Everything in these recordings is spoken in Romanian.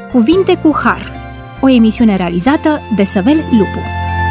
Cuvinte cu Har, o emisiune realizată de Săvel Lupu.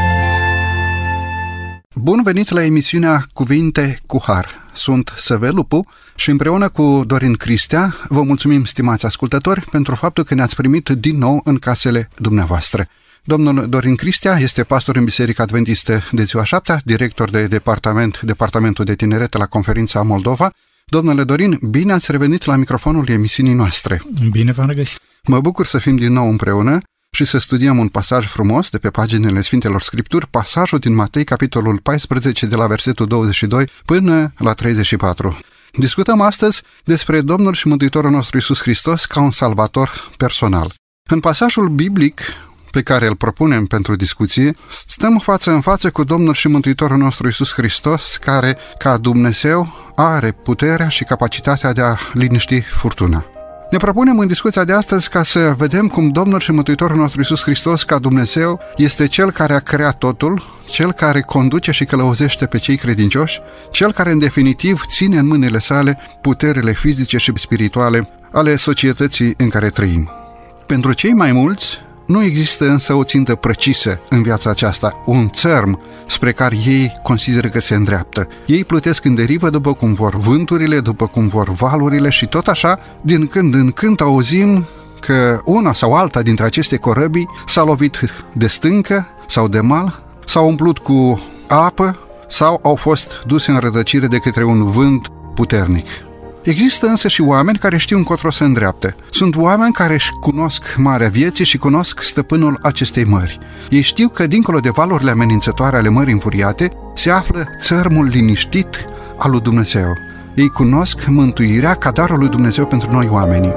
Bun venit la emisiunea Cuvinte cu Har. Sunt Săvel Lupu și împreună cu Dorin Cristea vă mulțumim, stimați ascultători, pentru faptul că ne-ați primit din nou în casele dumneavoastră. Domnul Dorin Cristea este pastor în Biserica Adventistă de Ziua Șaptea, director de Departamentul de Tineret la Conferința Moldova. Domnule Dorin, bine ați revenit la microfonul emisiunii noastre. Bine v-am regăsit. Mă bucur să fim din nou împreună și să studiem un pasaj frumos de pe paginile Sfintelor Scripturi, pasajul din Matei, capitolul 14, de la versetul 22 până la 34. Discutăm astăzi despre Domnul și Mântuitorul nostru Iisus Hristos ca un salvator personal. În pasajul biblic pe care îl propunem pentru discuție, stăm față în față cu Domnul și Mântuitorul nostru Iisus Hristos, care, ca Dumnezeu, are puterea și capacitatea de a liniști furtuna. Ne propunem în discuția de astăzi ca să vedem cum Domnul și Mântuitorul nostru Iisus Hristos, ca Dumnezeu, este Cel care a creat totul, Cel care conduce și călăuzește pe cei credincioși, Cel care, în definitiv, ține în mâinile sale puterile fizice și spirituale ale societății în care trăim. Pentru cei mai mulți, nu există însă o țintă precisă în viața aceasta, un țărm spre care ei consideră că se îndreaptă. Ei plutesc în derivă după cum vor vânturile, după cum vor valurile și tot așa, din când în când auzim că una sau alta dintre aceste corăbii s-a lovit de stâncă sau de mal, s-au umplut cu apă sau au fost duse în rătăcire de către un vânt puternic. Există însă și oameni care știu încotro se îndreaptă. Sunt oameni care își cunosc marea vieții și cunosc stăpânul acestei mări. Ei știu că dincolo de valurile amenințătoare ale mării înfuriate se află țărmul liniștit al lui Dumnezeu. Ei cunosc mântuirea ca darul lui Dumnezeu pentru noi oamenii.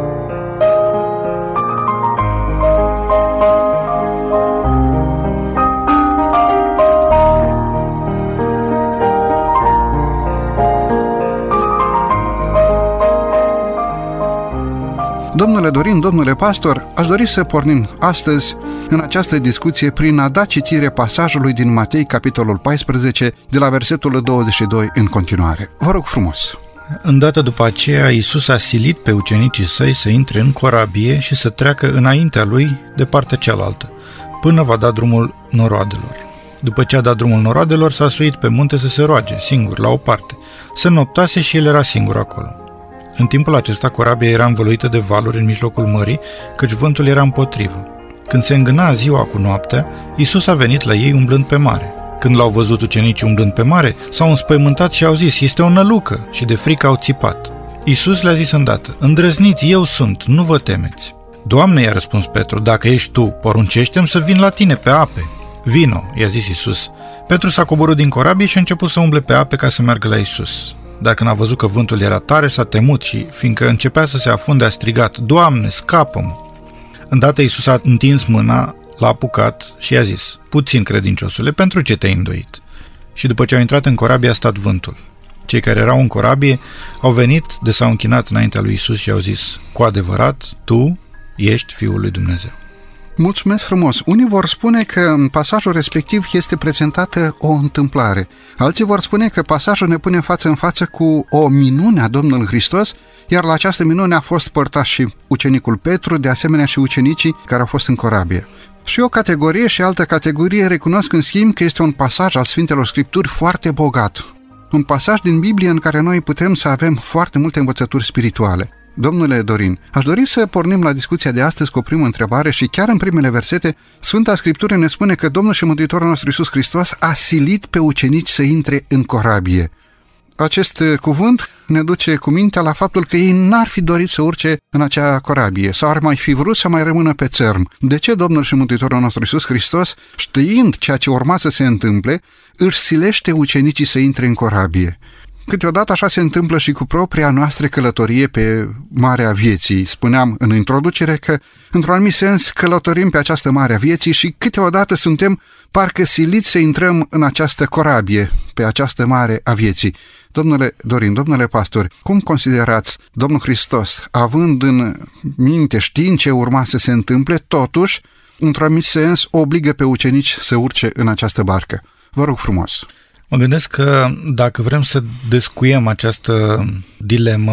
Domnule Dorin, domnule pastor, aș dori să pornim astăzi în această discuție prin a da citire pasajului din Matei, capitolul 14, de la versetul 22 în continuare. Vă rog frumos. Îndată după aceea, Iisus a silit pe ucenicii săi să intre în corabie și să treacă înaintea lui de partea cealaltă, până va da drumul noroadelor. După ce a dat drumul noroadelor, s-a suit pe munte să se roage, singur, la o parte. Se noptase și el era singur acolo. În timpul acesta, corabia era învăluită de valuri în mijlocul mării, căci vântul era împotrivă. Când se îngâna ziua cu noaptea, Iisus a venit la ei umblând pe mare. Când l-au văzut ucenicii umblând pe mare, s-au înspăimântat și au zis, este o nălucă, și de frică au țipat. Iisus le-a zis îndată, îndrăzniți, eu sunt, nu vă temeți. Doamne, i-a răspuns Petru, dacă ești tu, poruncește-mi să vin la tine pe ape. Vino, i-a zis Iisus. Petru s-a coborât din corabie și a început să umble pe ape ca să meargă la Iisus. Dar când a văzut că vântul era tare, s-a temut și, fiindcă începea să se afunde, a strigat, Doamne, scapă-mă! Îndată Iisus a întins mâna, l-a apucat și i-a zis, puțin credinciosule, pentru ce te-ai îndoit? Și după ce au intrat în corabie, a stat vântul. Cei care erau în corabie au venit, s-au închinat înaintea lui Iisus și au zis, cu adevărat, tu ești Fiul lui Dumnezeu. Mulțumesc frumos! Unii vor spune că în pasajul respectiv este prezentată o întâmplare. Alții vor spune că pasajul ne pune față în față cu o minune a Domnului Hristos, iar la această minune a fost părtaș și ucenicul Petru, de asemenea și ucenicii care au fost în corabie. Și o categorie și altă categorie recunosc în schimb că este un pasaj al Sfintelor Scripturi foarte bogat. Un pasaj din Biblie în care noi putem să avem foarte multe învățături spirituale. Domnule Dorin, aș dori să pornim la discuția de astăzi cu o primă întrebare și chiar în primele versete, Sfânta Scriptură ne spune că Domnul și Mântuitorul nostru Iisus Hristos a silit pe ucenici să intre în corabie. Acest cuvânt ne duce cu mintea la faptul că ei n-ar fi dorit să urce în acea corabie sau ar mai fi vrut să mai rămână pe țărm. De ce Domnul și Mântuitorul nostru Iisus Hristos, știind ceea ce urma să se întâmple, își silește ucenicii să intre în corabie? Câteodată așa se întâmplă și cu propria noastră călătorie pe Marea Vieții. Spuneam în introducere că, într-un anumit sens, călătorim pe această Marea Vieții și câteodată suntem parcă siliți să intrăm în această corabie, pe această mare a vieții. Domnule Dorin, domnule pastor, cum considerați Domnul Hristos, având în minte, știind ce urma să se întâmple, totuși, într-un anumit sens, obligă pe ucenici să urce în această barcă? Vă rog frumos! Mă gândesc că dacă vrem să descuiem această dilemă,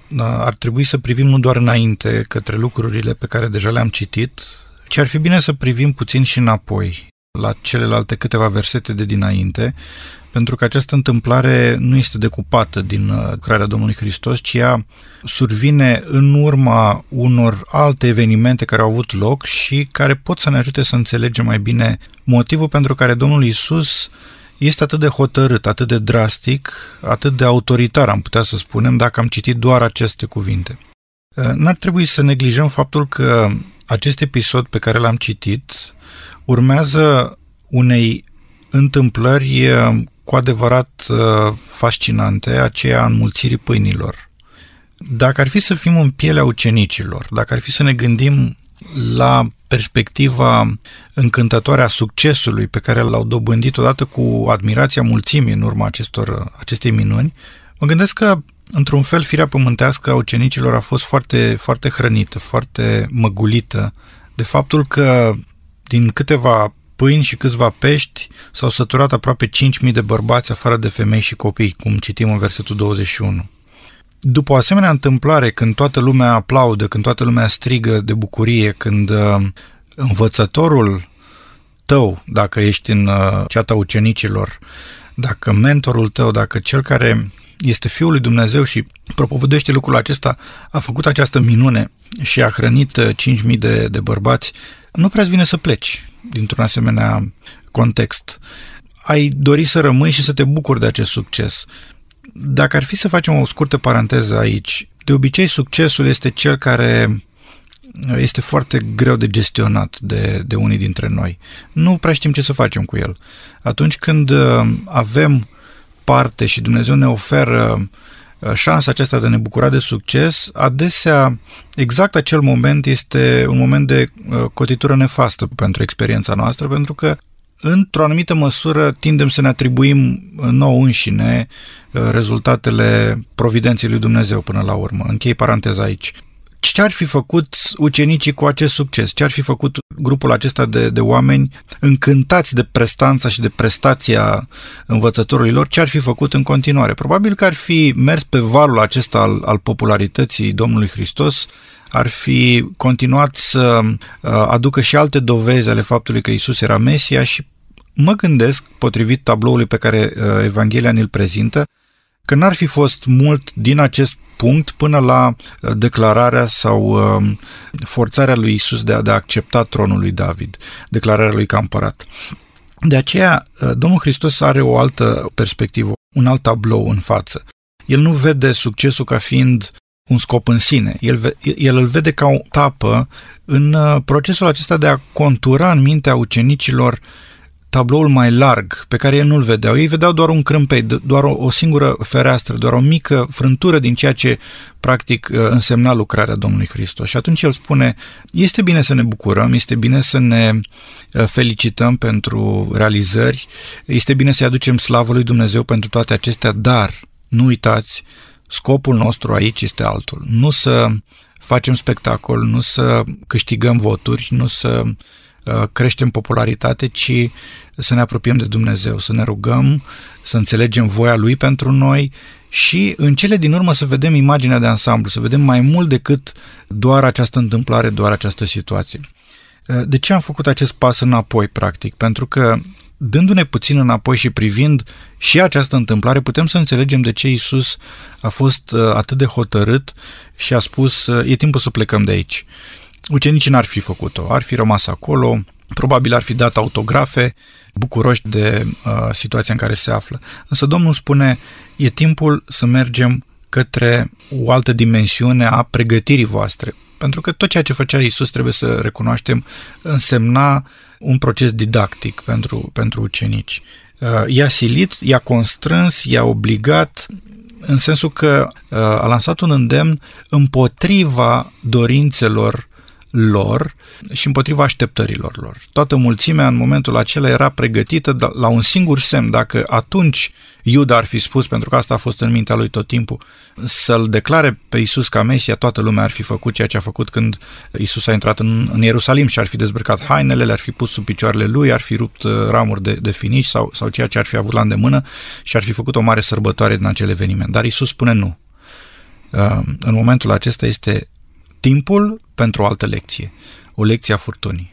ar trebui să privim nu doar înainte către lucrurile pe care deja le-am citit, ci ar fi bine să privim puțin și înapoi, la celelalte câteva versete de dinainte, pentru că această întâmplare nu este decupată din lucrarea Domnului Hristos, ci ea survine în urma unor alte evenimente care au avut loc și care pot să ne ajute să înțelegem mai bine motivul pentru care Domnul Iisus este atât de hotărât, atât de drastic, atât de autoritar, am putea să spunem, dacă am citit doar aceste cuvinte. N-ar trebui să neglijăm faptul că acest episod pe care l-am citit urmează unei întâmplări cu adevărat fascinante, aceea a înmulțirii pâinilor. Dacă ar fi să fim în pielea ucenicilor, dacă ar fi să ne gândim la perspectiva încântătoare a succesului pe care l-au dobândit odată cu admirația mulțimii în urma acestei minuni, mă gândesc că, într-un fel, firea pământească a ucenicilor a fost foarte, foarte hrănită, foarte măgulită de faptul că din câteva pâini și câțiva pești s-au săturat aproape 5.000 de bărbați afară de femei și copii, cum citim în versetul 21. După o asemenea întâmplare, când toată lumea aplaudă, când toată lumea strigă de bucurie, când învățătorul tău, dacă ești în ceata ucenicilor, dacă mentorul tău, dacă cel care este Fiul lui Dumnezeu și propovăduiește lucrul acesta, a făcut această minune și a hrănit 5.000 de bărbați, nu prea-ți vine să pleci dintr-un asemenea context. Ai dori să rămâi și să te bucuri de acest succes. Dacă ar fi să facem o scurtă paranteză aici, de obicei succesul este cel care este foarte greu de gestionat de unii dintre noi. Nu prea știm ce să facem cu el. Atunci când avem parte și Dumnezeu ne oferă șansa aceasta de a ne bucura de succes, adesea exact acel moment este un moment de cotitură nefastă pentru experiența noastră, pentru că într-o anumită măsură tindem să ne atribuim nouă înșine rezultatele providenței lui Dumnezeu până la urmă. Închei paranteza aici. Ce ar fi făcut ucenicii cu acest succes? Ce ar fi făcut grupul acesta de oameni încântați de prestanța și de prestația învățătorului lor? Ce ar fi făcut în continuare? Probabil că ar fi mers pe valul acesta al popularității Domnului Hristos, ar fi continuat să aducă și alte dovezi ale faptului că Iisus era Mesia și mă gândesc, potrivit tabloului pe care Evanghelia ne-l prezintă, că n-ar fi fost mult din acest punct până la declararea sau forțarea lui Iisus de a accepta tronul lui David, declararea lui ca împărat. De aceea, Domnul Hristos are o altă perspectivă, un alt tablou în față. El nu vede succesul ca fiind un scop în sine. El îl vede ca o etapă în procesul acesta de a contura în mintea ucenicilor tabloul mai larg, pe care el nu-l vedeau. Ei vedeau doar un crâmpei, doar o singură fereastră, doar o mică frântură din ceea ce practic însemna lucrarea Domnului Hristos. Și atunci el spune, este bine să ne bucurăm, este bine să ne felicităm pentru realizări, este bine să-i aducem slavă lui Dumnezeu pentru toate acestea, dar nu uitați, scopul nostru aici este altul. Nu să facem spectacol, nu să câștigăm voturi, nu să creștem popularitate, ci să ne apropiem de Dumnezeu, să ne rugăm, să înțelegem voia Lui pentru noi și în cele din urmă să vedem imaginea de ansamblu, să vedem mai mult decât doar această întâmplare, doar această situație. De ce am făcut acest pas înapoi, practic? Pentru că dându-ne puțin înapoi și privind și această întâmplare, putem să înțelegem de ce Iisus a fost atât de hotărât și a spus, e timpul să plecăm de aici. Ucenicii n-ar fi făcut-o, ar fi rămas acolo, probabil ar fi dat autografe, bucuroși de situația în care se află. Însă Domnul spune, e timpul să mergem către o altă dimensiune a pregătirii voastre. Pentru că tot ceea ce făcea Iisus, trebuie să recunoaștem, însemna un proces didactic pentru ucenici. I-a silit, i-a constrâns, i-a obligat, în sensul că a lansat un îndemn împotriva dorințelor lor și împotriva așteptărilor lor. Toată mulțimea în momentul acela era pregătită la un singur semn. Dacă atunci Iuda ar fi spus, pentru că asta a fost în mintea lui tot timpul, să-l declare pe Iisus ca Mesia, toată lumea ar fi făcut ceea ce a făcut când Iisus a intrat în Ierusalim și ar fi dezbrăcat hainele, le-ar fi pus sub picioarele lui, ar fi rupt ramuri de finici sau ceea ce ar fi avut la îndemână și ar fi făcut o mare sărbătoare din acel eveniment. Dar Iisus spune nu. în momentul acesta este timpul pentru o altă lecție, o lecție a furtunii.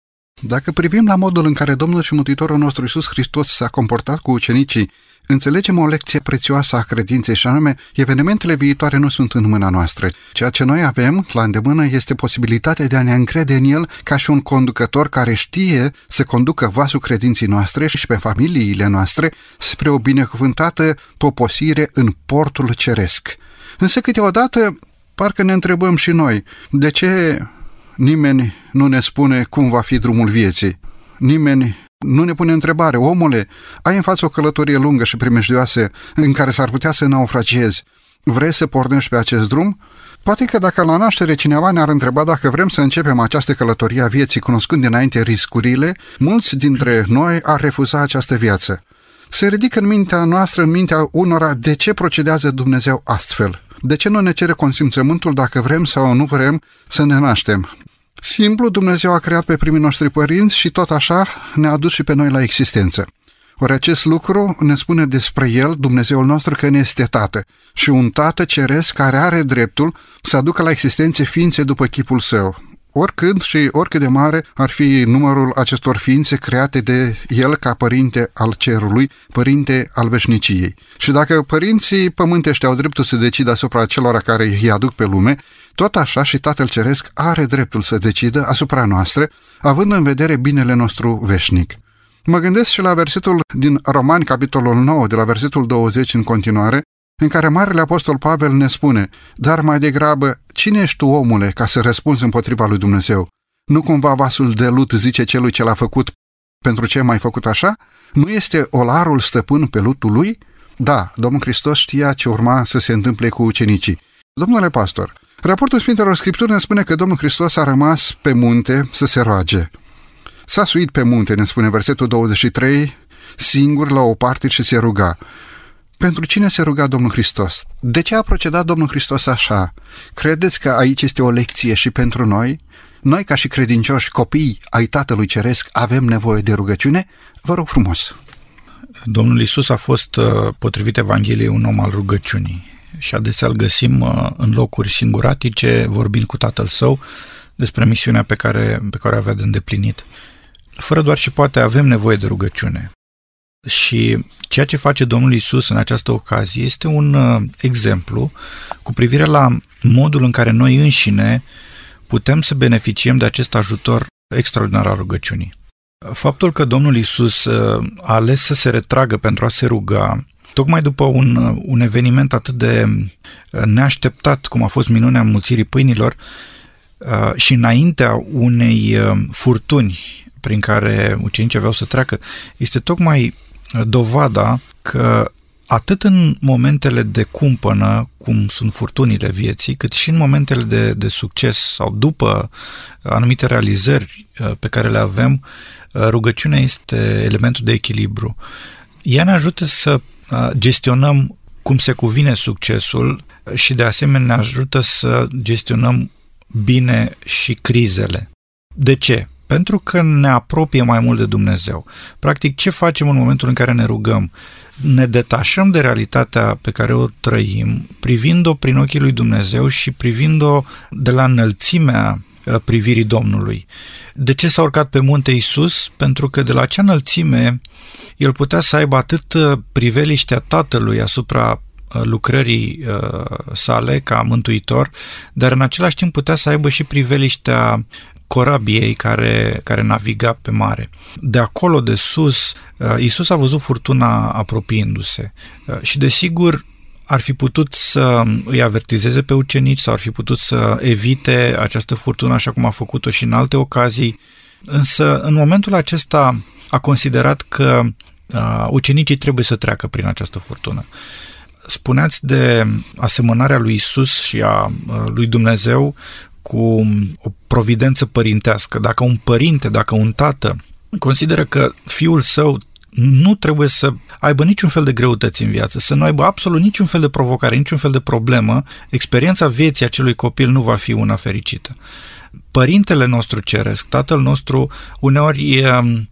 Dacă privim la modul în care Domnul și Mântuitorul nostru Iisus Hristos s-a comportat cu ucenicii, înțelegem o lecție prețioasă a credinței și anume, evenimentele viitoare nu sunt în mâna noastră. Ceea ce noi avem la îndemână este posibilitatea de a ne încrede în El ca și un conducător care știe să conducă vasul credinței noastre și pe familiile noastre spre o binecuvântată poposire în portul ceresc. Însă câteodată parcă ne întrebăm și noi, de ce nimeni nu ne spune cum va fi drumul vieții? Nimeni nu ne pune întrebare, omule, ai în față o călătorie lungă și primejdioasă în care s-ar putea să naufragiezi. Vrei să pornești pe acest drum? Poate că dacă la naștere cineva ne-ar întreba dacă vrem să începem această călătorie a vieții cunoscând dinainte riscurile, mulți dintre noi ar refuza această viață. Se ridică în mintea noastră, în mintea unora, de ce procedează Dumnezeu astfel? De ce nu ne cere consimțământul dacă vrem sau nu vrem să ne naștem? Simplu, Dumnezeu a creat pe primii noștri părinți și tot așa ne-a adus și pe noi la existență. Ori acest lucru ne spune despre El, Dumnezeul nostru, că ne este Tată și un Tată ceresc care are dreptul să aducă la existență ființe după chipul Său. Oricând și oricât de mare ar fi numărul acestor ființe create de El ca părinte al cerului, părinte al veșniciei. Și dacă părinții pământești au dreptul să decidă asupra celor care îi aduc pe lume, tot așa și Tatăl Ceresc are dreptul să decidă asupra noastră, având în vedere binele nostru veșnic. Mă gândesc și la versetul din Romani, capitolul 9, de la versetul 20 în continuare, în care Marele Apostol Pavel ne spune, dar mai degrabă, cine ești tu, omule, ca să răspunzi împotriva lui Dumnezeu? Nu cumva vasul de lut zice celui ce l-a făcut, pentru ce m-ai făcut așa? Nu este olarul stăpân pe lutul lui? Da, Domnul Hristos știa ce urma să se întâmple cu ucenicii. Domnule pastor, raportul Sfintelor Scripturi ne spune că Domnul Hristos a rămas pe munte să se roage. S-a suit pe munte, ne spune versetul 23, singur la o parte și se ruga. Pentru cine se ruga Domnul Hristos? De ce a procedat Domnul Hristos așa? Credeți că aici este o lecție și pentru noi? Noi, ca și credincioși copii ai Tatălui Ceresc, avem nevoie de rugăciune? Vă rog frumos! Domnul Iisus a fost, potrivit Evangheliei, un om al rugăciunii și adesea îl găsim în locuri singuratice, vorbind cu Tatăl Său despre misiunea pe care avea de îndeplinit. Fără doar și poate avem nevoie de rugăciune. Și ceea ce face Domnul Iisus în această ocazie este un exemplu cu privire la modul în care noi înșine putem să beneficiem de acest ajutor extraordinar al rugăciunii. Faptul că Domnul Iisus a ales să se retragă pentru a se ruga, tocmai după un eveniment atât de neașteptat cum a fost minunea înmulțirii pâinilor și înaintea unei furtuni prin care ucenicii aveau să treacă, este tocmai dovada că atât în momentele de cumpănă, cum sunt furtunile vieții, cât și în momentele de succes sau după anumite realizări pe care le avem, rugăciunea este elementul de echilibru. Ea ne ajută să gestionăm cum se cuvine succesul și de asemenea ne ajută să gestionăm bine și crizele. De ce? Pentru că ne apropie mai mult de Dumnezeu. Practic, ce facem în momentul în care ne rugăm? Ne detașăm de realitatea pe care o trăim, privind-o prin ochii lui Dumnezeu și privind-o de la înălțimea privirii Domnului. De ce s-a urcat pe munte Iisus? Pentru că de la acea înălțime el putea să aibă atât priveliștea Tatălui asupra lucrării sale ca mântuitor, dar în același timp putea să aibă și priveliștea corabiei care naviga pe mare. De acolo, de sus, Iisus a văzut furtuna apropiindu-se și desigur ar fi putut să îi avertizeze pe ucenici sau ar fi putut să evite această furtună așa cum a făcut-o și în alte ocazii, însă în momentul acesta a considerat că ucenicii trebuie să treacă prin această furtună. Spuneați de asemănarea lui Iisus și a lui Dumnezeu cu o providență părintească. Dacă un părinte, dacă un tată consideră că fiul său nu trebuie să aibă niciun fel de greutăți în viață, să nu aibă absolut niciun fel de provocare, niciun fel de problemă, experiența vieții acelui copil nu va fi una fericită. Părintele nostru ceresc, Tatăl nostru, uneori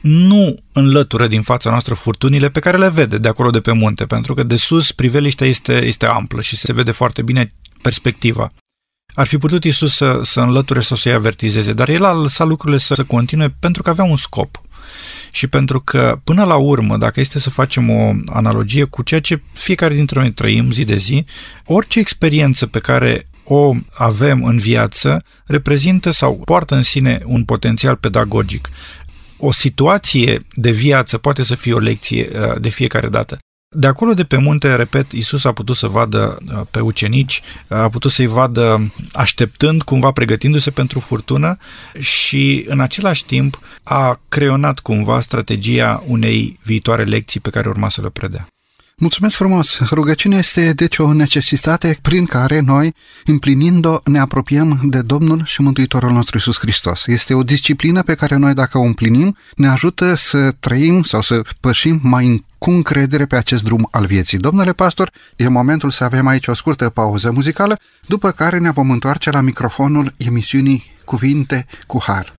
nu înlătură din fața noastră furtunile pe care le vede de acolo de pe munte, pentru că de sus priveliștea este amplă și se vede foarte bine perspectiva. Ar fi putut Iisus să înlăture sau să-i avertizeze, dar el a lăsat lucrurile să continue pentru că avea un scop. Și pentru că, până la urmă, dacă este să facem o analogie cu ceea ce fiecare dintre noi trăim zi de zi, orice experiență pe care o avem în viață reprezintă sau poartă în sine un potențial pedagogic. O situație de viață poate să fie o lecție de fiecare dată. De acolo de pe munte, repet, Iisus a putut să vadă pe ucenici, a putut să-i vadă așteptând, cumva pregătindu-se pentru furtună și în același timp a creionat cumva strategia unei viitoare lecții pe care urma să le predea. Mulțumesc frumos! Rugăciunea este deci o necesitate prin care noi, împlinind-o, ne apropiem de Domnul și Mântuitorul nostru Iisus Hristos. Este o disciplină pe care noi, dacă o împlinim, ne ajută să trăim sau să pășim mai cu încredere pe acest drum al vieții. Domnule pastor, e momentul să avem aici o scurtă pauză muzicală, după care ne vom întoarce la microfonul emisiunii Cuvinte cu Har.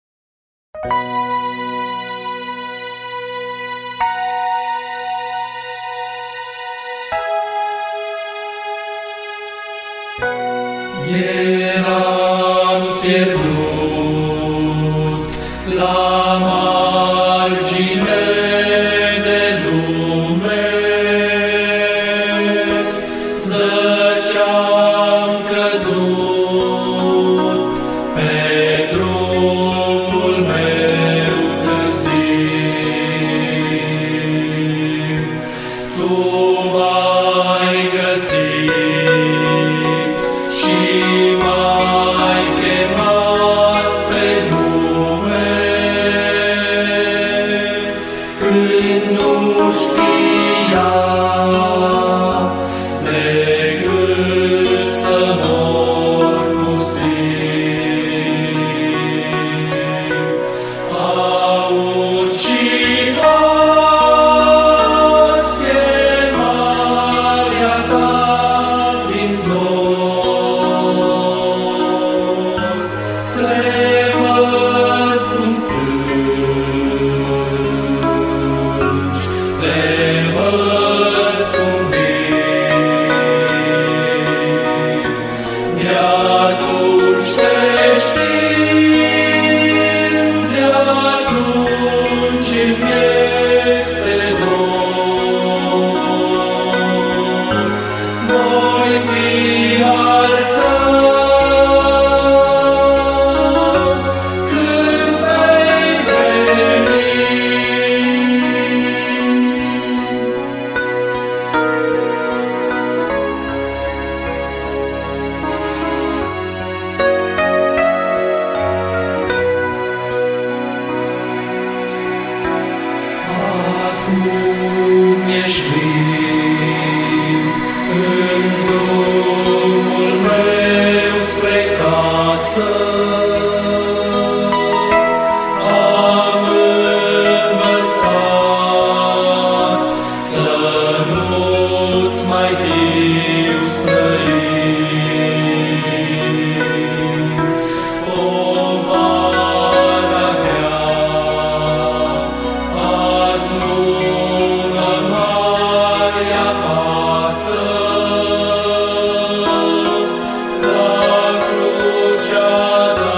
Eram pierdut la margine de lume, zăceam căzut pe drumul meu târziu. Tu m-ai găsit și m-ai chemat pe nume, când nu știam decât să mor pustiu. Aud și azi chemarea ta din zor, te văd cum plângi, te văd cum vii. De-atunci te știu, de-atunci îmi este dor. Voi fi al tău când vei veni. Acum ești viu în drumul meu spre casă. Am învățat să nu-ți mai fiu străin. Povara mea azi nu mă mai apasă. La crucea ta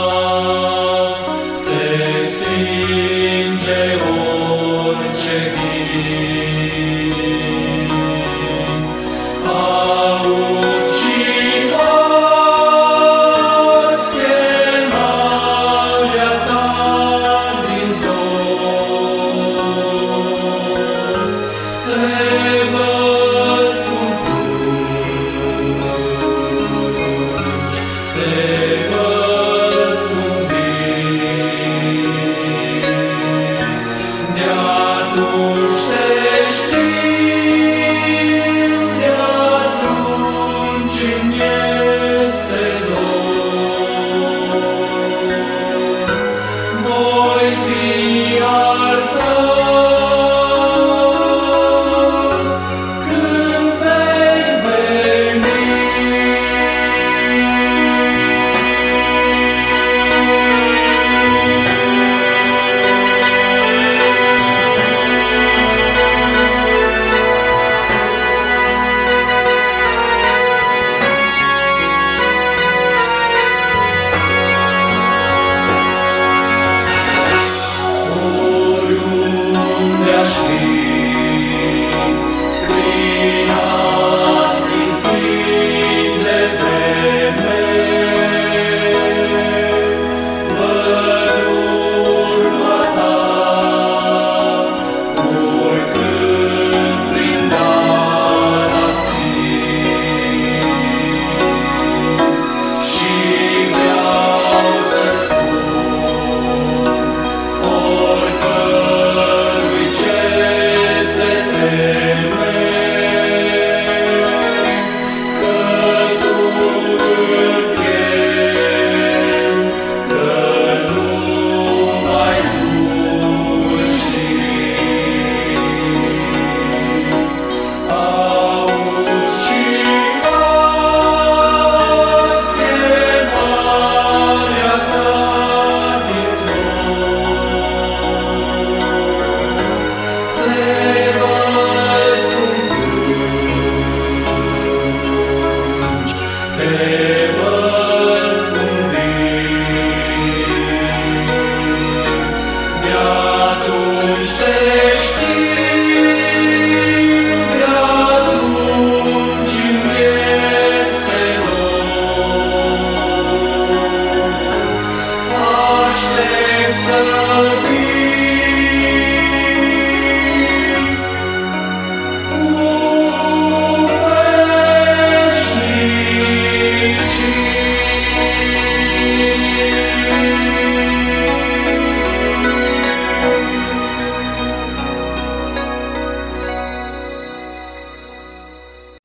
se stinge orice ghin.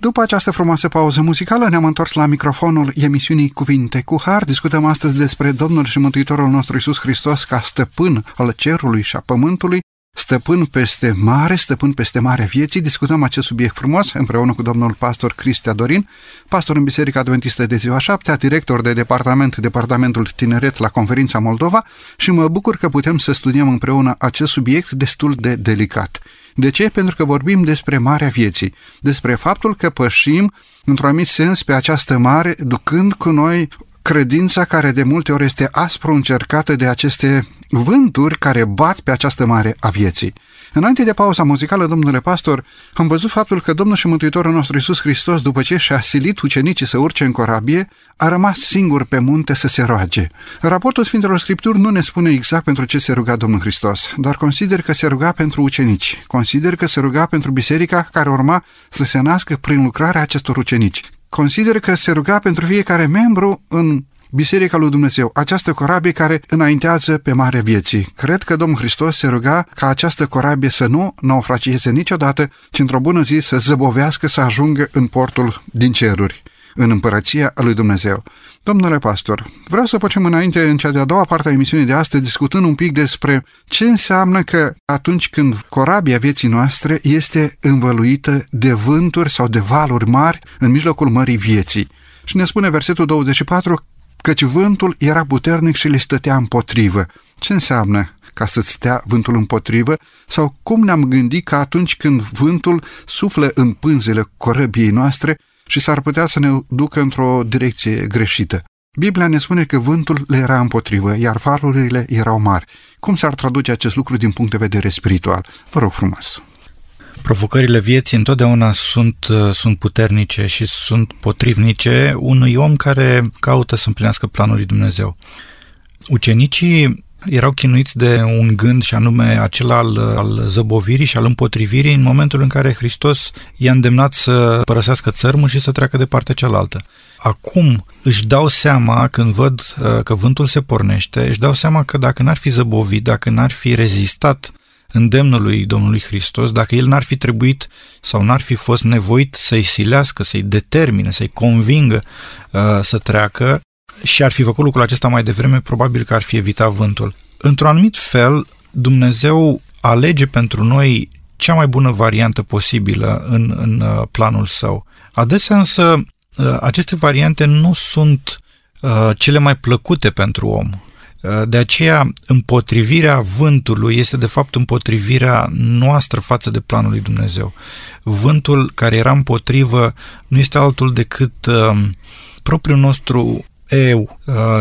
După această frumoasă pauză muzicală ne-am întors la microfonul emisiunii Cuvinte cu Har. Discutăm astăzi despre Domnul și Mântuitorul nostru Iisus Hristos ca stăpân al cerului și a pământului, stăpân peste mare vieții. Discutăm acest subiect frumos împreună cu domnul pastor Cristea Dorin, pastor în Biserica Adventistă de Ziua Șaptea, director de Departamentul Tineret la Conferința Moldova, și mă bucur că putem să studiem împreună acest subiect destul de delicat. De ce? Pentru că vorbim despre marea vieții, despre faptul că pășim într-un anumit sens pe această mare, ducând cu noi credința care de multe ori este aspru încercată de aceste vânturi care bat pe această mare a vieții. Înainte de pauza muzicală, domnule pastor, am văzut faptul că Domnul și Mântuitorul nostru Iisus Hristos, după ce și-a silit ucenicii să urce în corabie, a rămas singur pe munte să se roage. Raportul Sfintelor Scripturi nu ne spune exact pentru ce se ruga Domnul Hristos, dar consider că se ruga pentru ucenici. Consider că se ruga pentru biserica care urma să se nască prin lucrarea acestor ucenici. Consider că se ruga pentru fiecare membru în Biserica lui Dumnezeu, această corabie care înaintează pe marea vieții. Cred că Domnul Hristos se ruga ca această corabie să nu naufragieze niciodată, ci într-o bună zi să zăbovească, să ajungă în portul din ceruri, în împărăția lui Dumnezeu. Domnule pastor, vreau să facem înainte, în cea de-a doua parte a emisiunii de astăzi, discutând un pic despre ce înseamnă că atunci când corabia vieții noastre este învăluită de vânturi sau de valuri mari în mijlocul mării vieții. Și ne spune versetul 24, căci vântul era puternic și le stătea împotrivă. Ce înseamnă ca să stea vântul împotrivă? Sau cum ne-am gândit că atunci când vântul suflă în pânzele corăbiei noastre și s-ar putea să ne ducă într-o direcție greșită? Biblia ne spune că vântul le era împotrivă, iar valurile erau mari. Cum s-ar traduce acest lucru din punct de vedere spiritual? Vă rog frumos! Provocările vieții întotdeauna sunt puternice și sunt potrivnice unui om care caută să împlinească planul lui Dumnezeu. Ucenicii erau chinuiți de un gând și anume acela al zăbovirii și al împotrivirii în momentul în care Hristos i-a îndemnat să părăsească țărmul și să treacă de partea cealaltă. Acum își dau seama, când văd că vântul se pornește, își dau seama că dacă n-ar fi zăbovit, dacă n-ar fi rezistat îndemnului Domnului Hristos, dacă el n-ar fi trebuit sau n-ar fi fost nevoit să-i silească, să-i determine, să-i convingă să treacă și ar fi făcut lucrul acesta mai devreme, probabil că ar fi evitat vântul. Într-un anumit fel, Dumnezeu alege pentru noi cea mai bună variantă posibilă în planul său. Adesea însă aceste variante nu sunt cele mai plăcute pentru om. De aceea, împotrivirea vântului este de fapt împotrivirea noastră față de planul lui Dumnezeu. Vântul care era împotrivă nu este altul decât propriul nostru eu,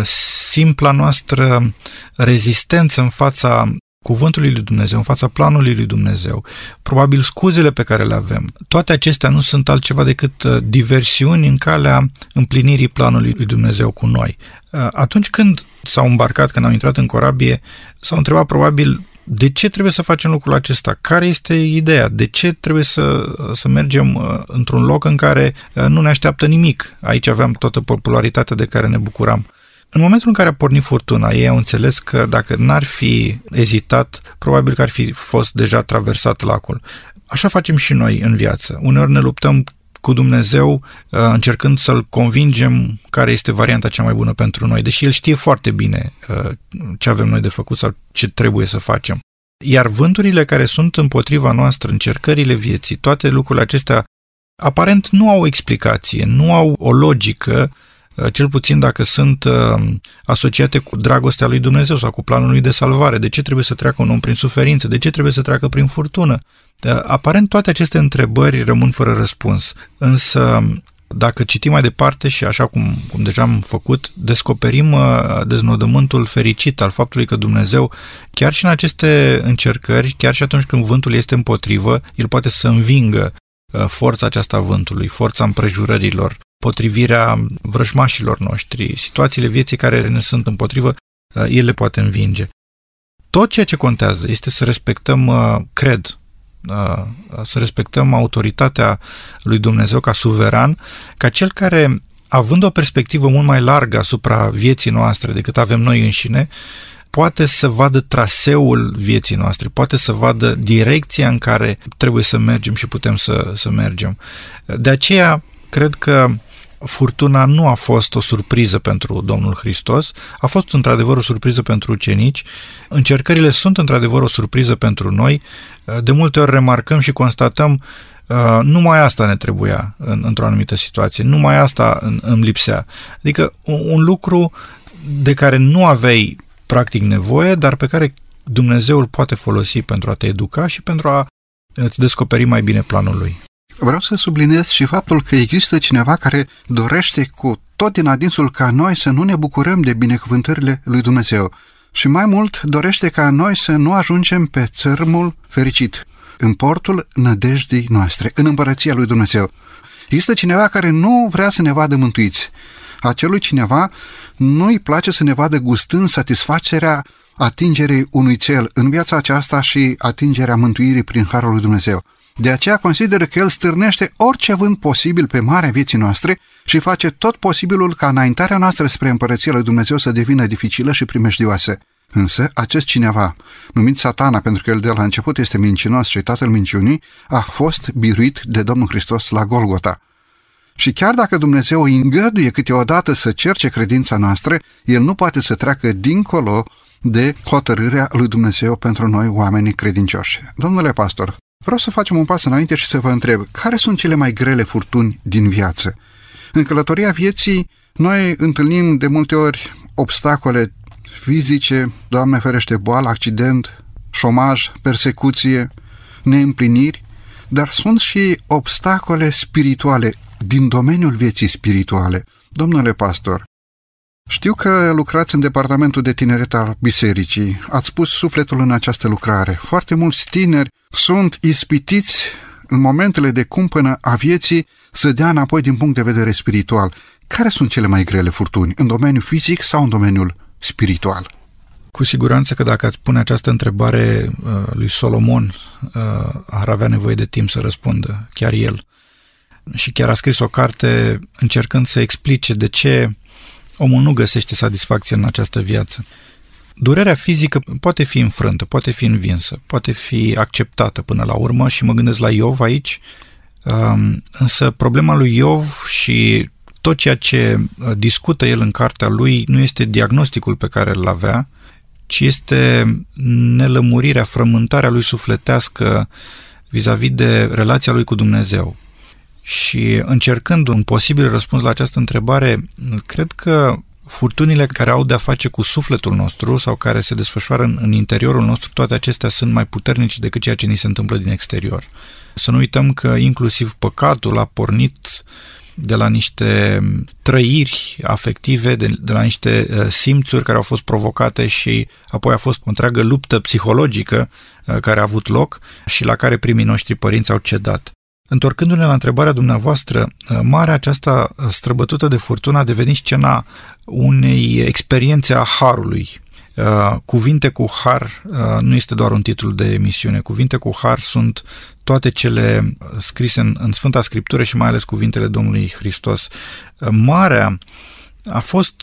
simpla noastră rezistență în fața cuvântului lui Dumnezeu, în fața planului lui Dumnezeu, probabil scuzele pe care le avem. Toate acestea nu sunt altceva decât diversiuni în calea împlinirii planului lui Dumnezeu cu noi. Atunci când s-au îmbarcat, când au intrat în corabie, s-au întrebat probabil de ce trebuie să facem lucrul acesta, care este ideea, de ce trebuie să mergem într-un loc în care nu ne așteaptă nimic. Aici aveam toată popularitatea de care ne bucuram. În momentul în care a pornit furtuna, ei au înțeles că dacă n-ar fi ezitat, probabil că ar fi fost deja traversat lacul. Așa facem și noi în viață. Uneori ne luptăm cu Dumnezeu încercând să-L convingem care este varianta cea mai bună pentru noi, deși El știe foarte bine ce avem noi de făcut sau ce trebuie să facem. Iar vânturile care sunt împotriva noastră, încercările vieții, toate lucrurile acestea, aparent nu au o explicație, nu au o logică, cel puțin dacă sunt asociate cu dragostea lui Dumnezeu sau cu planul lui de salvare. De ce trebuie să treacă un om prin suferință? De ce trebuie să treacă prin furtună? Aparent toate aceste întrebări rămân fără răspuns. Însă dacă citim mai departe și așa cum deja am făcut, descoperim deznodământul fericit al faptului că Dumnezeu, chiar și în aceste încercări, chiar și atunci când vântul este împotrivă, El poate să învingă forța aceasta a vântului, forța împrejurărilor, potrivirea vrăjmașilor noștri, situațiile vieții care ne sunt împotrivă, El le poate învinge. Tot ceea ce contează este să respectăm, să respectăm autoritatea lui Dumnezeu ca suveran, ca cel care, având o perspectivă mult mai largă asupra vieții noastre decât avem noi înșine, poate să vadă traseul vieții noastre, poate să vadă direcția în care trebuie să mergem și putem să mergem. De aceea, cred că furtuna nu a fost o surpriză pentru Domnul Hristos, a fost într-adevăr o surpriză pentru ucenici, încercările sunt într-adevăr o surpriză pentru noi, de multe ori remarcăm și constatăm numai asta ne trebuia într-o anumită situație, numai asta îmi lipsea. Adică un lucru de care nu aveai practic nevoie, dar pe care Dumnezeu îl poate folosi pentru a te educa și pentru a îți descoperi mai bine planul Lui. Vreau să subliniez și faptul că există cineva care dorește cu tot din adinsul ca noi să nu ne bucurăm de binecuvântările lui Dumnezeu și mai mult dorește ca noi să nu ajungem pe țărmul fericit, în portul nădejdii noastre, în împărăția lui Dumnezeu. Există cineva care nu vrea să ne vadă mântuiți. Acelui cineva nu-i place să ne vadă gustând satisfacerea atingerii unui cel în viața aceasta și atingerea mântuirii prin harul lui Dumnezeu. De aceea consideră că el stârnește orice vânt posibil pe marea vieții noastre și face tot posibilul ca înaintarea noastră spre împărăția lui Dumnezeu să devină dificilă și primejdioasă. Însă, acest cineva, numit Satana, pentru că el de la început este mincinos și tatăl minciunii, a fost biruit de Domnul Hristos la Golgota. Și chiar dacă Dumnezeu îi îngăduie câteodată să cerce credința noastră, el nu poate să treacă dincolo de hotărârea lui Dumnezeu pentru noi, oamenii credincioși. Domnule pastor, vreau să facem un pas înainte și să vă întreb, care sunt cele mai grele furtuni din viață? În călătoria vieții, noi întâlnim de multe ori obstacole fizice, Doamne ferește, boală, accident, șomaj, persecuție, neîmpliniri, dar sunt și obstacole spirituale, din domeniul vieții spirituale. Domnule pastor, știu că lucrați în departamentul de tineret al bisericii, ați pus sufletul în această lucrare. Foarte mulți tineri sunt ispitiți în momentele de cumpănă a vieții să dea înapoi din punct de vedere spiritual. Care sunt cele mai grele furtuni, în domeniul fizic sau în domeniul spiritual? Cu siguranță că dacă ați pune această întrebare lui Solomon, ar avea nevoie de timp să răspundă, chiar el. Și chiar a scris o carte încercând să explice de ce omul nu găsește satisfacție în această viață. Durerea fizică poate fi înfrântă, poate fi învinsă, poate fi acceptată până la urmă și mă gândesc la Iov aici, însă problema lui Iov și tot ceea ce discută el în cartea lui nu este diagnosticul pe care îl avea, ci este nelămurirea, frământarea lui sufletească vis-a-vis de relația lui cu Dumnezeu. Și încercând un posibil răspuns la această întrebare, cred că furtunile care au de-a face cu sufletul nostru sau care se desfășoară în interiorul nostru, toate acestea sunt mai puternice decât ceea ce ni se întâmplă din exterior. Să nu uităm că inclusiv păcatul a pornit de la niște trăiri afective, de la niște simțuri care au fost provocate și apoi a fost o întreagă luptă psihologică care a avut loc și la care primii noștri părinți au cedat. Întorcându-ne la întrebarea dumneavoastră, marea aceasta străbătută de furtună a devenit scena unei experiențe a harului. Cuvinte cu har nu este doar un titlu de emisiune. Cuvinte cu har sunt toate cele scrise în Sfânta Scriptură și mai ales cuvintele Domnului Hristos. Marea a fost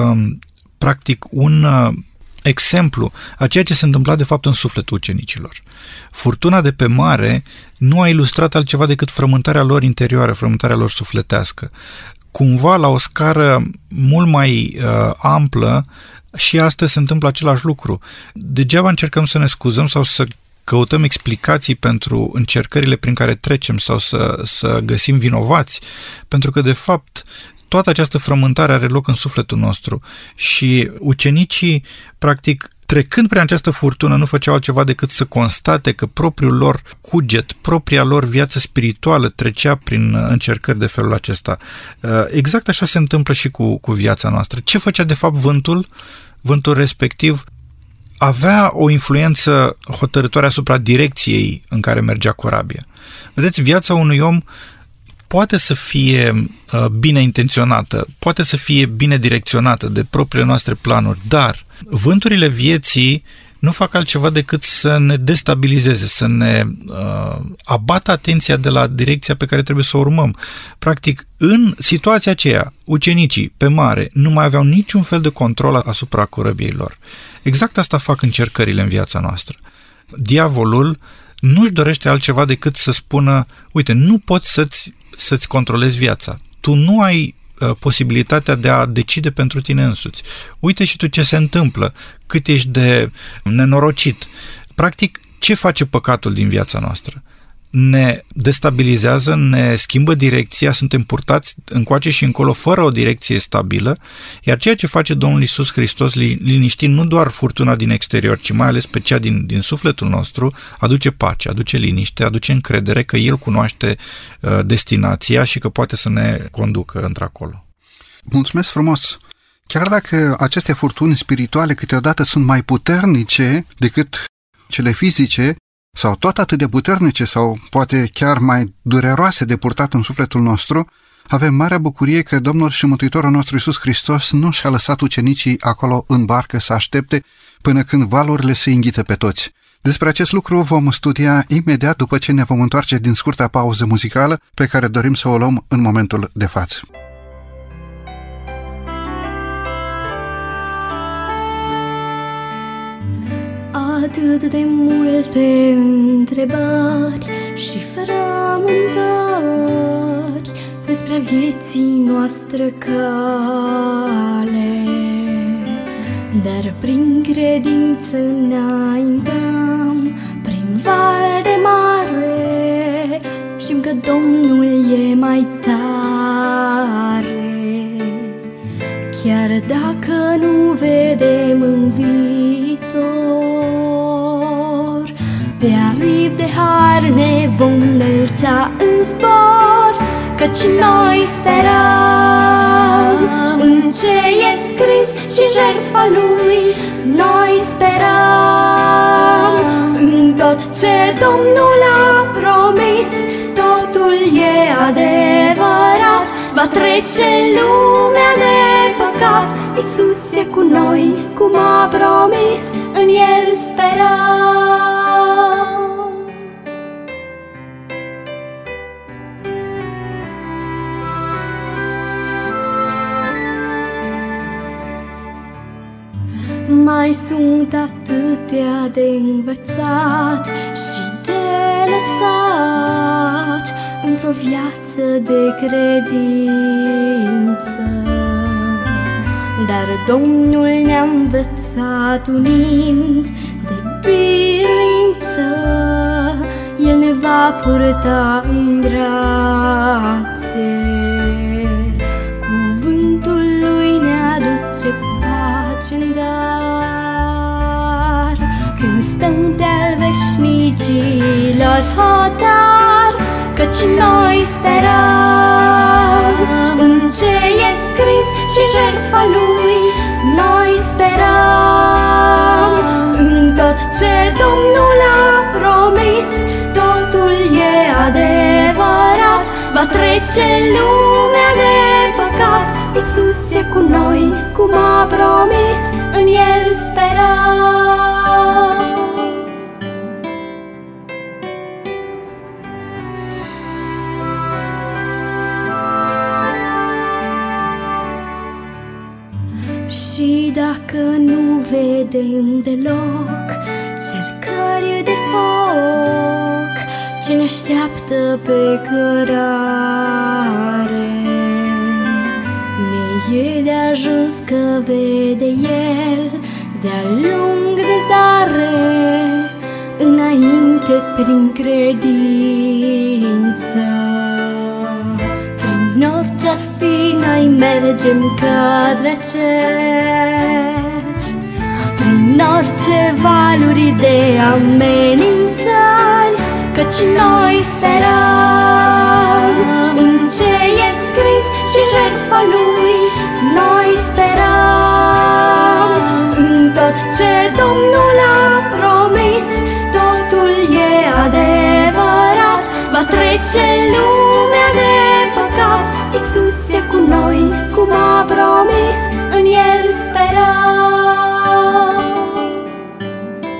practic un exemplu a ceea ce se întâmpla de fapt în sufletul ucenicilor. Furtuna de pe mare nu a ilustrat altceva decât frământarea lor interioară, frământarea lor sufletească. Cumva la o scară mult mai amplă și astăzi se întâmplă același lucru. Degeaba încercăm să ne scuzăm sau să căutăm explicații pentru încercările prin care trecem sau să găsim vinovați, pentru că de fapt toată această frământare are loc în sufletul nostru și ucenicii, practic, trecând prin această furtună, nu făceau altceva decât să constate că propriul lor cuget, propria lor viață spirituală trecea prin încercări de felul acesta. Exact așa se întâmplă și cu viața noastră. Ce făcea de fapt vântul? Vântul respectiv avea o influență hotărătoare asupra direcției în care mergea corabia. Vedeți, viața unui om poate să fie bine intenționată, poate să fie bine direcționată de propriile noastre planuri, dar vânturile vieții nu fac altceva decât să ne destabilizeze, să ne abată atenția de la direcția pe care trebuie să o urmăm. Practic, în situația aceea, ucenicii pe mare nu mai aveau niciun fel de control asupra corăbiei lor. Exact asta fac încercările în viața noastră. Diavolul nu-și dorește altceva decât să spună, uite, nu poți să-ți controlezi viața. Tu nu ai posibilitatea de a decide pentru tine însuți. Uite și tu ce se întâmplă, cât ești de nenorocit. Practic, ce face păcatul din viața noastră? Ne destabilizează, ne schimbă direcția, suntem purtați încoace și încolo fără o direcție stabilă, iar ceea ce face Domnul Iisus Hristos, liniștind nu doar furtuna din exterior, ci mai ales pe cea din sufletul nostru, aduce pace, aduce liniște, aduce încredere că El cunoaște destinația și că poate să ne conducă într-acolo. Mulțumesc frumos! Chiar dacă aceste furtuni spirituale câteodată sunt mai puternice decât cele fizice, sau tot atât de puternice sau poate chiar mai dureroase de purtat în sufletul nostru, avem marea bucurie că Domnul și Mântuitorul nostru Iisus Hristos nu și-a lăsat ucenicii acolo în barcă să aștepte până când valurile se înghită pe toți. Despre acest lucru vom studia imediat după ce ne vom întoarce din scurta pauză muzicală pe care dorim să o luăm în momentul de față. Atât de multe întrebări și frământări despre vieții noastre cale, dar prin credință înaintăm prin val de mare. Știm că Domnul e mai tare, chiar dacă nu vedem în viitor. Pe aripi de har ne vom înălța în zbor, căci noi sperăm în ce e scris și jertfa Lui. Noi sperăm în tot ce Domnul a promis. Totul e adevărat, va trece lumea de păcat. Iisus e cu noi, cum a promis, în El sperăm. Mai sunt atâtea de învățat și de lăsat într-o viață de credință, dar Domnul ne-a învățat unind de biruință. El ne va purta în brațe, cuvântul Lui ne aduce pace în dar. Când stăm de-al veșnicilor hotar, căci noi sperăm în ce e scris și jertfa Lui. Noi sperăm în tot ce Domnul a promis. Totul e adevărat, va trece lumea de păcat. Iisus e cu noi, cum a promis, în El sperăm. Și dacă nu vedem deloc cercări de foc ce ne așteaptă pe cărare, ne e de ajuns că vede El de-a lung de zare înainte prin credință. Prin orice-ar fi, noi mergem către cer, prin orice valuri de amenințări, căci noi sperăm în ce e scris și jertfa Lui. Noi sperăm în tot ce Domnul a promis. Totul e adevărat, va trece lumea de păcat. Iisus e cu noi, cum a promis, în El sperăm.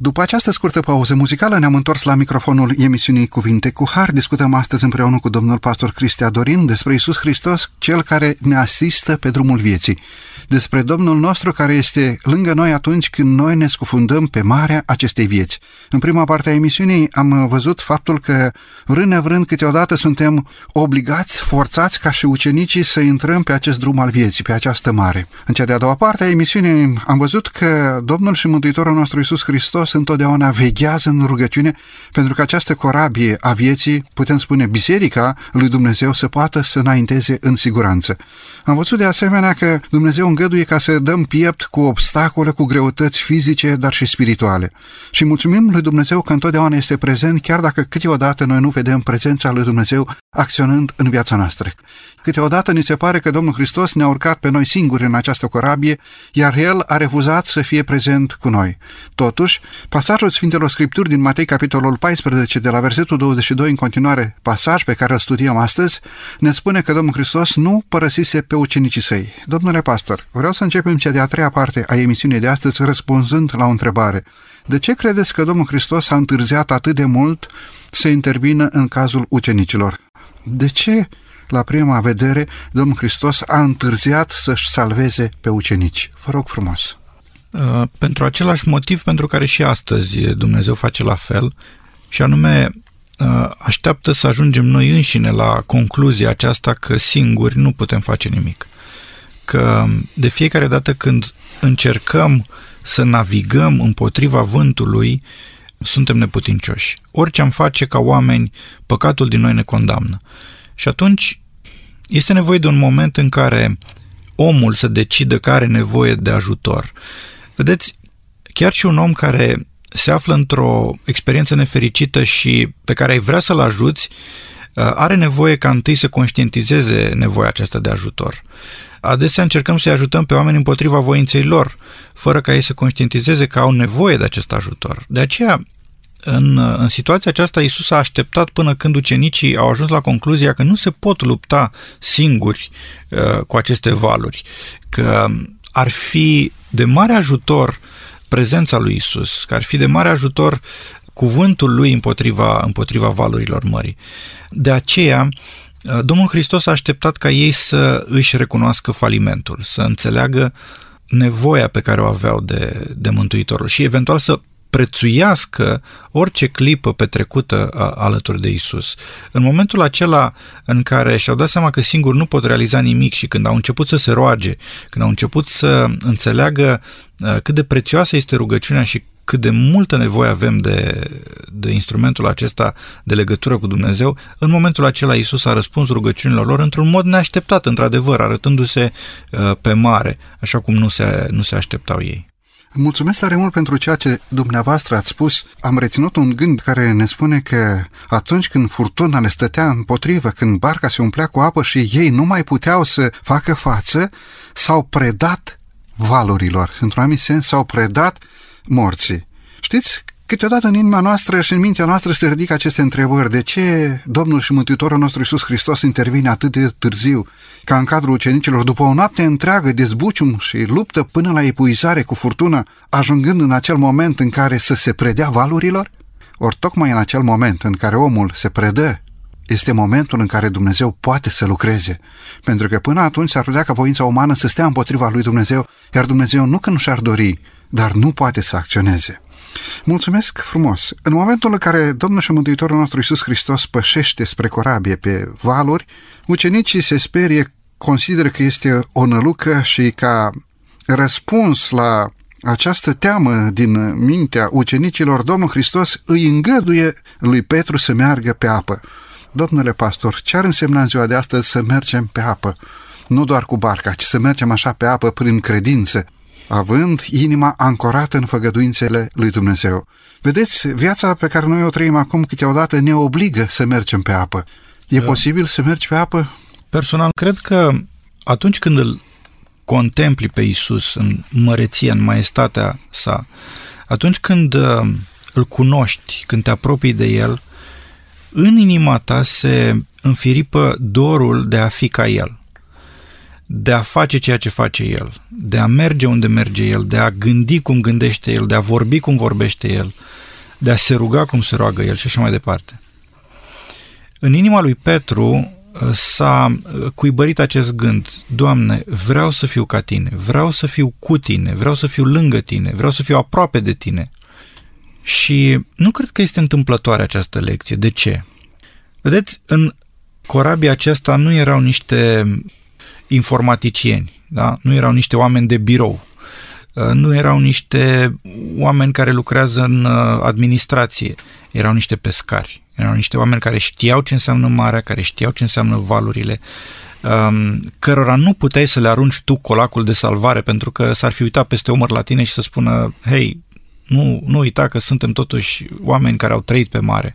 După această scurtă pauză muzicală ne-am întors la microfonul emisiunii Cuvinte cu Har. Discutăm astăzi împreună cu domnul pastor Cristian Dorin despre Iisus Hristos, Cel care ne asistă pe drumul vieții, despre Domnul nostru care este lângă noi atunci când noi ne scufundăm pe marea acestei vieți. În prima parte a emisiunii am văzut faptul că, vrând nevrând, câteodată suntem obligați, forțați ca și ucenicii să intrăm pe acest drum al vieții, pe această mare. În cea de-a doua parte a emisiunii am văzut că Domnul și Mântuitorul nostru Iisus Hristos întotdeauna veghează în rugăciune pentru că această corabie a vieții, putem spune Biserica lui Dumnezeu, să poată să înainteze în siguranță. Am văzut de asemenea că Dumnezeu îngăduie ca să dăm piept cu obstacole, cu greutăți fizice, dar și spirituale. Și mulțumim lui Dumnezeu că întotdeauna este prezent, chiar dacă câteodată noi nu vedem prezența lui Dumnezeu acționând în viața noastră. Câteodată ni se pare că Domnul Hristos ne-a urcat pe noi singuri în această corabie, iar El a refuzat să fie prezent cu noi. Totuși, pasajul Sfintelor Scripturi din Matei, capitolul 14, de la versetul 22 în continuare, pasaj pe care îl studiem astăzi, ne spune că Domnul Hristos nu părăsise pe ucenicii săi. Domnule pastor, vreau să începem cea de-a treia parte a emisiunii de astăzi răspunzând la o întrebare. De ce credeți că Domnul Hristos a întârziat atât de mult să intervină în cazul ucenicilor? De ce, la prima vedere, Domnul Hristos a întârziat să-și salveze pe ucenici? Vă rog frumos. Pentru același motiv pentru care și astăzi Dumnezeu face la fel, și anume așteaptă să ajungem noi înșine la concluzia aceasta că singuri nu putem face nimic. Că de fiecare dată când încercăm să navigăm împotriva vântului, suntem neputincioși. Orice am face ca oameni, păcatul din noi ne condamnă. Și atunci este nevoie de un moment în care omul să decidă că are nevoie de ajutor. Vedeți, chiar și un om care se află într-o experiență nefericită și pe care ai vrea să-l ajuți, are nevoie ca întâi să conștientizeze nevoia aceasta de ajutor. Adesea încercăm să-i ajutăm pe oameni împotriva voinței lor, fără ca ei să conștientizeze că au nevoie de acest ajutor. De aceea, în situația aceasta, Iisus a așteptat până când ucenicii au ajuns la concluzia că nu se pot lupta singuri cu aceste valuri, că ar fi de mare ajutor prezența lui Iisus, că ar fi de mare ajutor cuvântul lui împotriva valurilor mării. De aceea, Domnul Hristos a așteptat ca ei să își recunoască falimentul, să înțeleagă nevoia pe care o aveau de Mântuitorul și eventual să prețuiască orice clipă petrecută alături de Iisus. În momentul acela în care și-au dat seama că singuri nu pot realiza nimic și când au început să se roage, când au început să înțeleagă cât de prețioasă este rugăciunea și cât de multă nevoie avem de instrumentul acesta de legătură cu Dumnezeu, în momentul acela Iisus a răspuns rugăciunilor lor într-un mod neașteptat, într-adevăr, arătându-se pe mare, așa cum nu se așteptau ei. Mulțumesc tare mult pentru ceea ce dumneavoastră ați spus. Am reținut un gând care ne spune că atunci când furtuna le stătea împotrivă, când barca se umplea cu apă și ei nu mai puteau să facă față, s-au predat valurilor. Într-un anumit sens s-au predat morții. Știți, câteodată în inima noastră și în mintea noastră se ridică aceste întrebări. De ce Domnul și Mântuitorul nostru Iisus Hristos intervine atât de târziu, ca în cadrul ucenicilor, după o noapte întreagă de zbucium și luptă până la epuizare cu furtuna, ajungând în acel moment în care să se predea valurilor? Ori tocmai în acel moment în care omul se predă, este momentul în care Dumnezeu poate să lucreze. Pentru că până atunci s-ar putea ca voința umană să stea împotriva lui Dumnezeu, iar Dumnezeu nu că nu și-ar dori, dar nu poate să acționeze. Mulțumesc frumos! În momentul în care Domnul și Mântuitorul nostru Iisus Hristos pășește spre corabie pe valuri, ucenicii se sperie, consideră că este o nălucă și ca răspuns la această teamă din mintea ucenicilor, Domnul Hristos îi îngăduie lui Petru să meargă pe apă. Domnule pastor, ce ar însemna în ziua de astăzi să mergem pe apă? Nu doar cu barca, ci să mergem așa pe apă prin credință, având inima ancorată în făgăduințele lui Dumnezeu. Vedeți, viața pe care noi o trăim acum câteodată ne obligă să mergem pe apă. E posibil să mergi pe apă? Personal, cred că atunci când îl contempli pe Iisus în măreția, în maestatea sa, atunci când îl cunoști, când te apropii de el, în inima ta se înfiripă dorul de a fi ca el. de a face ceea ce face El, de a merge unde merge El, de a gândi cum gândește El, de a vorbi cum vorbește El, de a se ruga cum se roagă El și așa mai departe. În inima lui Petru s-a cuibărit acest gând: Doamne, vreau să fiu ca Tine, vreau să fiu cu Tine, vreau să fiu lângă Tine, vreau să fiu aproape de Tine. Și nu cred că este întâmplătoare această lecție. De ce? Vedeți, în corabia aceasta nu erau niște informaticieni, da? Nu erau niște oameni de birou, nu erau niște oameni care lucrează în administrație, erau niște pescari, erau niște oameni care știau ce înseamnă marea, care știau ce înseamnă valurile, cărora nu puteai să le arunci tu colacul de salvare pentru că s-ar fi uitat peste umăr la tine și să spună: hei, nu uita că suntem totuși oameni care au trăit pe mare.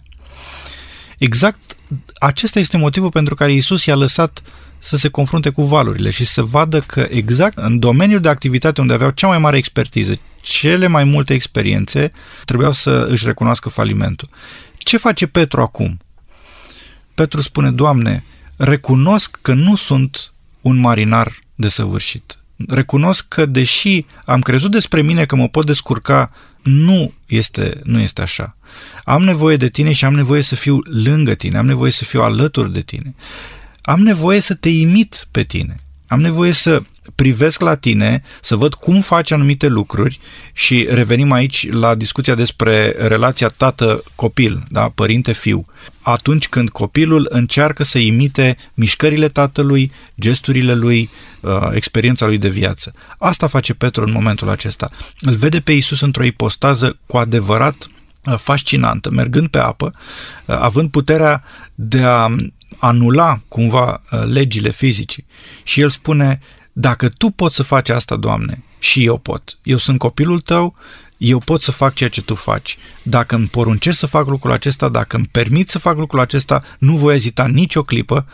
Exact acesta este motivul pentru care Iisus i-a lăsat să se confrunte cu valurile și să vadă că exact în domeniul de activitate unde aveau cea mai mare expertiză, cele mai multe experiențe, trebuiau să își recunoască falimentul. Ce face Petru acum? Petru spune: Doamne, recunosc că nu sunt un marinar desăvârșit. Recunosc că, deși am crezut despre mine că mă pot descurca, nu este așa. Am nevoie de Tine și am nevoie să fiu lângă Tine, am nevoie să fiu alături de Tine. Am nevoie să Te imit pe Tine. Am nevoie să privesc la Tine, să văd cum faci anumite lucruri și revenim aici la discuția despre relația tată-copil, da? Părinte-fiu. Atunci când copilul încearcă să imite mișcările tatălui, gesturile lui, experiența lui de viață. Asta face Petru în momentul acesta. Îl vede pe Iisus într-o ipostază cu adevărat fascinantă, mergând pe apă, având puterea de a anula cumva legile fizicii. Și el spune: dacă Tu poți să faci asta, Doamne, și eu pot. Eu sunt copilul Tău, eu pot să fac ceea ce Tu faci. Dacă îmi poruncești să fac lucrul acesta, dacă îmi permit să fac lucrul acesta, nu voi ezita nicio clipă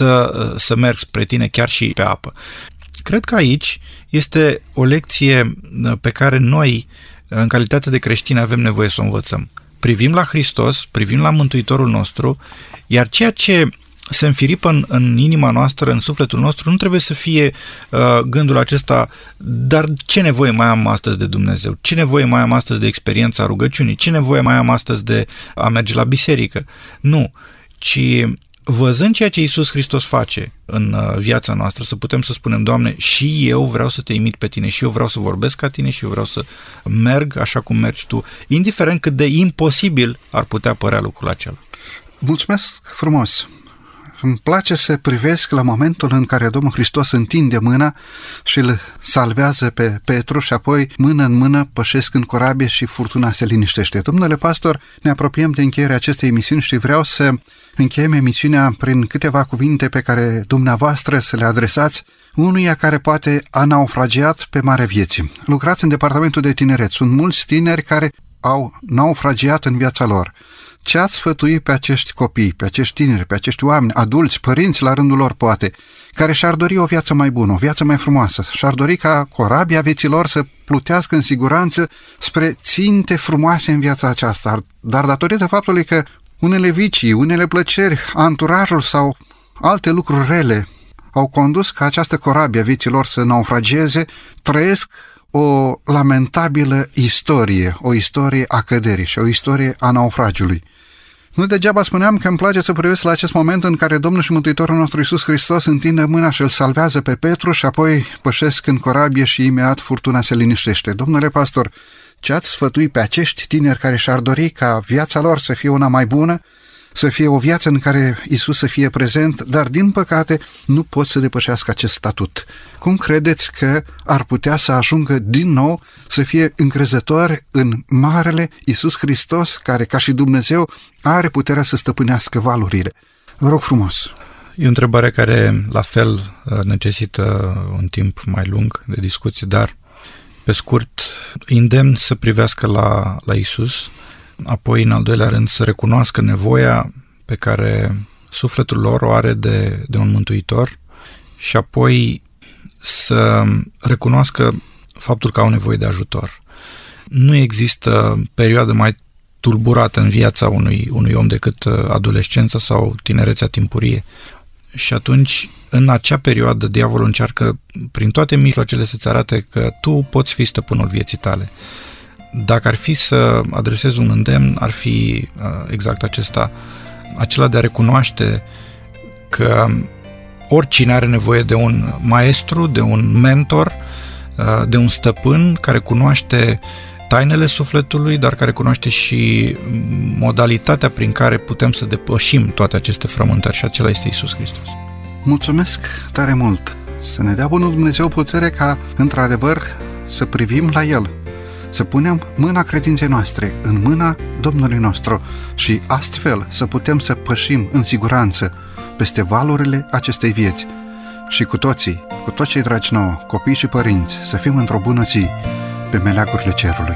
să merg spre Tine chiar și pe apă. Cred că aici este o lecție pe care noi, în calitate de creștini, avem nevoie să o învățăm. Privim la Hristos, privim la Mântuitorul nostru, iar ceea ce se înfiripă în inima noastră, în sufletul nostru, nu trebuie să fie gândul acesta: dar ce nevoie mai am astăzi de Dumnezeu? Ce nevoie mai am astăzi de experiența rugăciunii? Ce nevoie mai am astăzi de a merge la biserică? Nu, ci văzând ceea ce Iisus Hristos face în viața noastră, să putem să spunem: Doamne, și eu vreau să Te imit pe Tine, și eu vreau să vorbesc ca Tine, și eu vreau să merg așa cum mergi Tu, indiferent cât de imposibil ar putea părea lucrul acela. Mulțumesc frumos! Îmi place să privesc la momentul în care Domnul Hristos întinde mâna și îl salvează pe Petru și apoi mână în mână pășesc în corabie și furtuna se liniștește. Domnule pastor, ne apropiem de încheierea acestei emisiuni și vreau să încheiem emisiunea prin câteva cuvinte pe care dumneavoastră să le adresați unuia care poate a naufragiat pe marea vieții. Lucrați în departamentul de tineret. Sunt mulți tineri care au naufragiat în viața lor. Ce ați sfătui pe acești copii, pe acești tineri, pe acești oameni, adulți, părinți la rândul lor poate, care și-ar dori o viață mai bună, o viață mai frumoasă, și-ar dori ca corabia vieții lor să plutească în siguranță spre ținte frumoase în viața aceasta, dar datorită faptului că unele vicii, unele plăceri, anturajul sau alte lucruri rele au condus ca această corabie a vieții lor să naufrageze, trăiesc o lamentabilă istorie, o istorie a căderii și o istorie a naufragiului. Nu degeaba spuneam că îmi place să privesc la acest moment în care Domnul și Mântuitorul nostru Iisus Hristos întinde mâna și îl salvează pe Petru și apoi pășesc în corabie și imediat furtuna se liniștește. Domnule pastor, ce ați sfătui pe acești tineri care și-ar dori ca viața lor să fie una mai bună, să fie o viață în care Iisus să fie prezent, dar din păcate nu pot să depășească acest statut? Cum credeți că ar putea să ajungă din nou să fie încrezători în marele Iisus Hristos, care ca și Dumnezeu are puterea să stăpânească valurile? Vă rog frumos! E o întrebare care la fel necesită un timp mai lung de discuție, dar pe scurt îndemn să privească la Iisus. Apoi, în al doilea rând, să recunoască nevoia pe care sufletul lor o are de un mântuitor și apoi să recunoască faptul că au nevoie de ajutor. Nu există perioadă mai tulburată în viața unui om decât adolescența sau tinerețea timpurie. Și atunci în acea perioadă diavolul încearcă prin toate mijloacele să-ți arate că tu poți fi stăpânul vieții tale. Dacă ar fi să adresez un îndemn, ar fi exact acesta, acela de a recunoaște că oricine are nevoie de un maestru, de un mentor, de un stăpân care cunoaște tainele sufletului, dar care cunoaște și modalitatea prin care putem să depășim toate aceste frământări, și acela este Iisus Hristos. Mulțumesc tare mult! Să ne dea Bunul Dumnezeu putere ca, într-adevăr, să privim la El, să punem mâna credinței noastre în mâna Domnului nostru și astfel să putem să pășim în siguranță peste valurile acestei vieți și cu toți cei dragi nouă, copii și părinți, să fim într-o bună zi pe meleagurile cerului.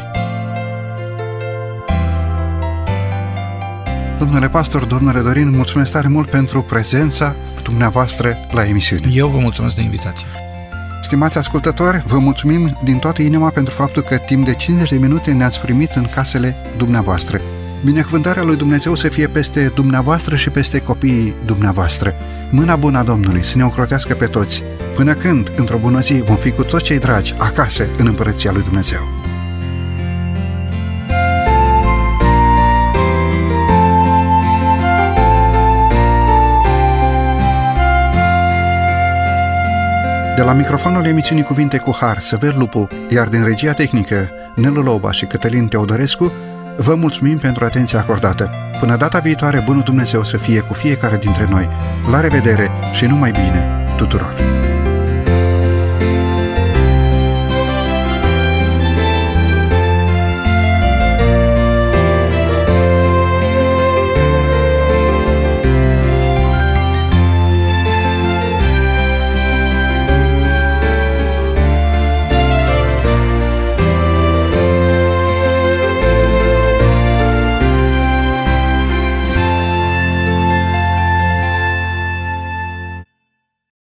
Domnule pastor, domnule Dorin, mulțumesc tare mult pentru prezența dumneavoastră la emisiune. Eu vă mulțumesc de invitație. Stimați ascultători, vă mulțumim din toată inima pentru faptul că timp de 50 de minute ne-ați primit în casele dumneavoastră. Binecuvântarea lui Dumnezeu să fie peste dumneavoastră și peste copiii dumneavoastră. Mâna bună a Domnului să ne ocrotească pe toți, până când, într-o bună zi, vom fi cu toți cei dragi acasă în Împărăția lui Dumnezeu. De la microfonul emisiunii Cuvinte cu Har, Săvel Lupu, iar din regia tehnică, Nelu Loba și Cătălin Teodorescu, vă mulțumim pentru atenția acordată. Până data viitoare, bunul Dumnezeu să fie cu fiecare dintre noi. La revedere și numai bine tuturor!